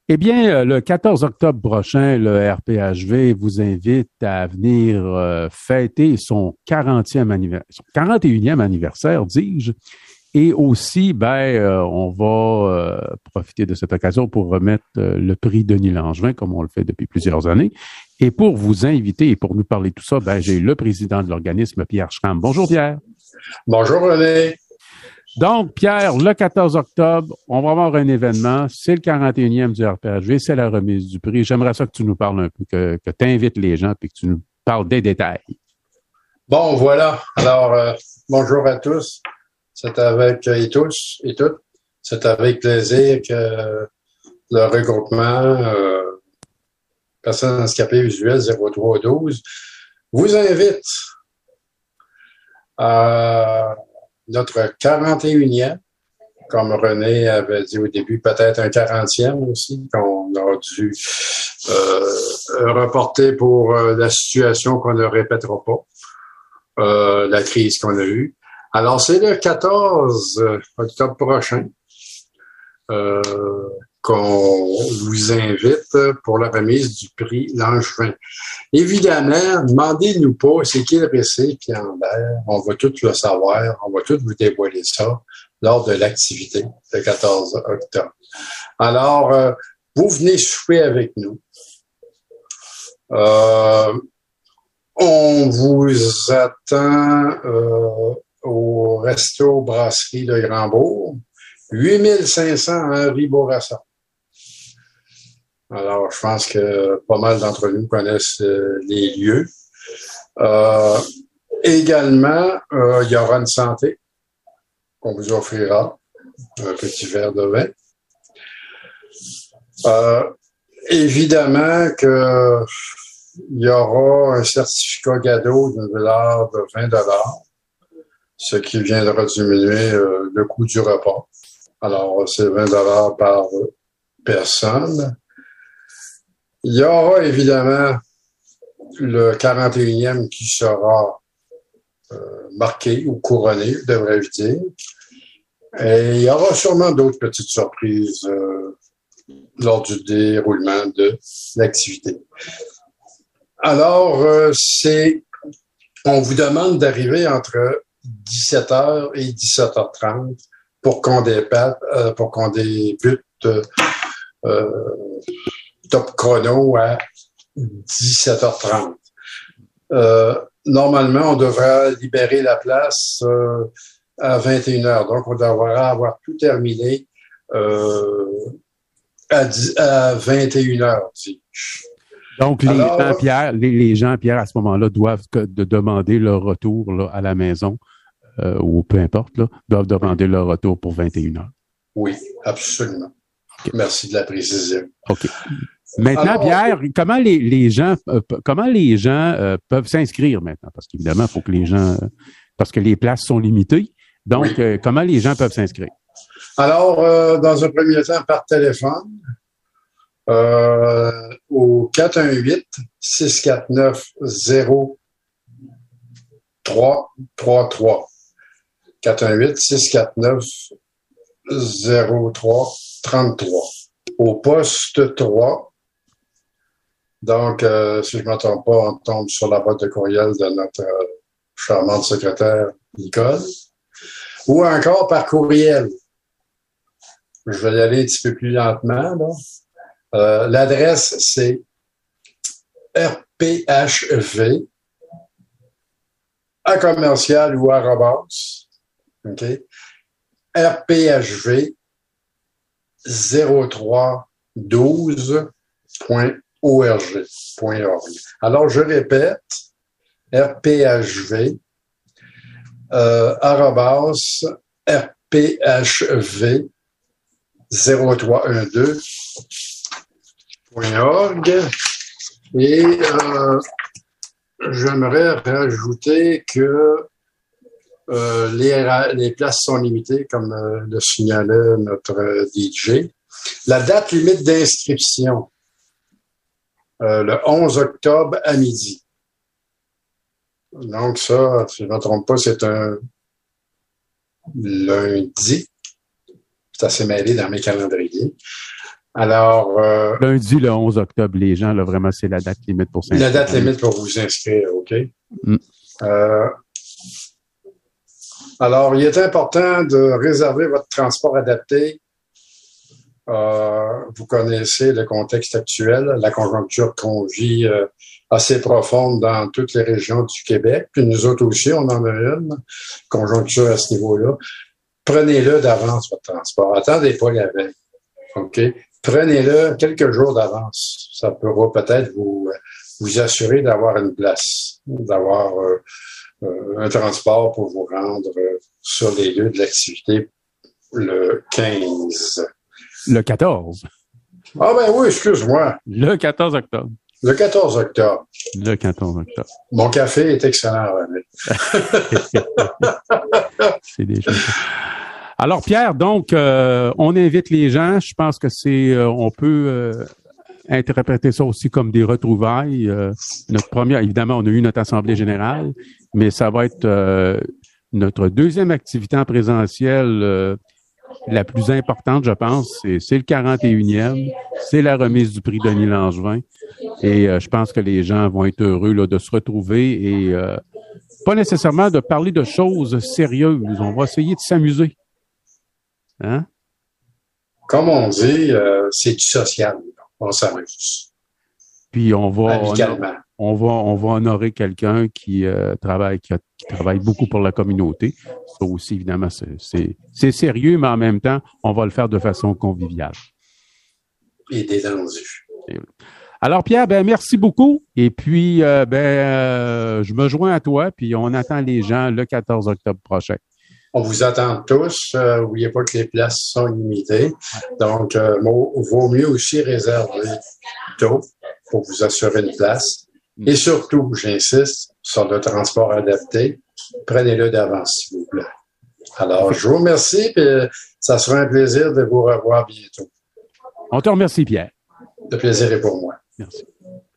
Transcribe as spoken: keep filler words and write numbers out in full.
Eh bien, le quatorze octobre prochain, le R P H V vous invite à venir euh, fêter son quarantième anniversaire, son quarante et unième anniversaire, dis-je. Et aussi, ben, euh, on va euh, profiter de cette occasion pour remettre euh, le prix Denis Langevin, comme on le fait depuis plusieurs années. Et pour vous inviter et pour nous parler de tout ça, ben, j'ai le président de l'organisme, Pierre Schramm. Bonjour, Pierre. Bonjour, René. Donc, Pierre, le quatorze octobre, on va avoir un événement. C'est le quarante et unième du R P H V. C'est la remise du prix. J'aimerais ça que tu nous parles un peu, que, que tu invites les gens et que tu nous parles des détails. Bon, voilà. Alors, euh, bonjour à tous. C'est avec, euh, et tous et toutes, c'est avec plaisir que euh, le regroupement euh, Personnes handicapées visuelles zéro trois douze vous invite à notre quarante et unième, comme René avait dit au début, peut-être un quarantième aussi, qu'on a dû euh, reporter pour euh, la situation qu'on ne répétera pas, euh, la crise qu'on a eue. Alors, c'est le quatorze octobre prochain euh, qu'on vous invite pour la remise du prix Langevin. Évidemment, demandez-nous pas c'est qui le récipiendaire. On va tout le savoir. On va tout vous dévoiler ça lors de l'activité le quatorze octobre. Alors, euh, vous venez souper avec nous. Euh, on vous attend euh, au Resto Brasserie de Grandbourg, huit mille cinq cents Henri Bourassa. Alors, je pense que pas mal d'entre nous connaissent euh, les lieux. Euh, également, euh, il y aura une santé qu'on vous offrira, un petit verre de vin. Euh, évidemment que il y aura un certificat cadeau d'une valeur de vingt dollars, ce qui viendra diminuer euh, le coût du repas. Alors, c'est vingt dollars par personne. Il y aura évidemment le quarante et unième qui sera euh, marqué ou couronné, devrais-je dire. Et il y aura sûrement d'autres petites surprises euh, lors du déroulement de l'activité. Alors, euh, c'est, on vous demande d'arriver entre dix-sept heures et dix-sept heures trente pour qu'on dépate, euh, pour qu'on débute euh, euh, top chrono à dix-sept heures trente. Euh, normalement, on devra libérer la place euh, à vingt et une heures. Donc, on devra avoir tout terminé euh, à, dix, à vingt et une heures. Donc, les, Alors, gens, Pierre, les, les gens, Pierre, à ce moment-là, doivent que, de demander leur retour là, à la maison, euh, ou peu importe, là, doivent demander leur retour pour vingt et une heures. Oui, absolument. Okay. Merci de la précision. OK. Maintenant, Alors, Pierre, comment les, les gens, euh, comment les gens euh, peuvent s'inscrire maintenant? Parce qu'évidemment, il faut que les gens, euh, parce que les places sont limitées. Donc, oui. euh, comment les gens peuvent s'inscrire? Alors, euh, dans un premier temps, par téléphone, euh, au quatre un huit, six quatre neuf, zéro trois trois trois. quatre un huit, six quatre neuf, zéro trois trois trois. Au poste trois. Donc, euh, si je ne me trompe pas, on tombe sur la boîte de courriel de notre euh, charmante secrétaire Nicole. Ou encore par courriel. Je vais y aller un petit peu plus lentement, là. Euh, l'adresse, c'est R P H V à commercial ou arrobas, OK? R P H V zéro trois douze point org. Alors, je répète, R P H V euh, arrobas R P H V zéro trois douze point org. Et euh, j'aimerais rajouter que euh, les, les places sont limitées, comme euh, le signalait notre D J. La date limite d'inscription, euh, le onze octobre à midi. Donc ça, si je ne me trompe pas, c'est un lundi. C'est assez mêlé dans mes calendriers. Alors, euh, lundi, le onze octobre, les gens, là, vraiment, c'est la date limite pour s'inscrire. La date limite pour vous inscrire, OK? Mm. Euh, alors, il est important de réserver votre transport adapté. Euh, vous connaissez le contexte actuel, la conjoncture qu'on vit euh, assez profonde dans toutes les régions du Québec. Puis nous autres aussi, on en a une conjoncture à ce niveau-là. Prenez-le d'avance, votre transport. Attendez pas la veille. OK? Prenez-le quelques jours d'avance. Ça pourra peut-être vous, vous assurer d'avoir une place, d'avoir euh, euh, un transport pour vous rendre euh, sur les lieux de l'activité le quinze. Le quatorze. Ah ben oui, excuse-moi. Le quatorze octobre. Le quatorze octobre. Le quatorze octobre. Mon café est excellent, René. C'est des choses. Alors, Pierre, donc, euh, on invite les gens. Je pense que c'est, euh, on peut euh, interpréter ça aussi comme des retrouvailles. Euh, notre première, évidemment, on a eu notre assemblée générale, mais ça va être euh, notre deuxième activité en présentiel euh, la plus importante, je pense. C'est, c'est le quarante et unième. C'est la remise du prix Denis Langevin. Et euh, je pense que les gens vont être heureux là, de se retrouver et euh, pas nécessairement de parler de choses sérieuses. On va essayer de s'amuser. Hein? Comme on dit, euh, c'est du social. On s'amuse. Puis on va, Amicalement. on va, on va honorer quelqu'un qui euh, travaille, qui, a, qui travaille beaucoup pour la communauté. Ça aussi, évidemment, c'est, c'est, c'est sérieux, mais en même temps, on va le faire de façon conviviale. Et détendu. Alors, Pierre, ben merci beaucoup. Et puis, euh, ben, euh, je me joins à toi. Puis, on attend les gens le quatorze octobre prochain. On vous attend tous. N'oubliez euh, pas que les places sont limitées. Donc, euh, vaut mieux aussi réserver tôt pour vous assurer une place. Et surtout, j'insiste, sur le transport adapté, prenez-le d'avance, s'il vous plaît. Alors, je vous remercie et ça sera un plaisir de vous revoir bientôt. On te remercie, Pierre. Le plaisir est pour moi. Merci.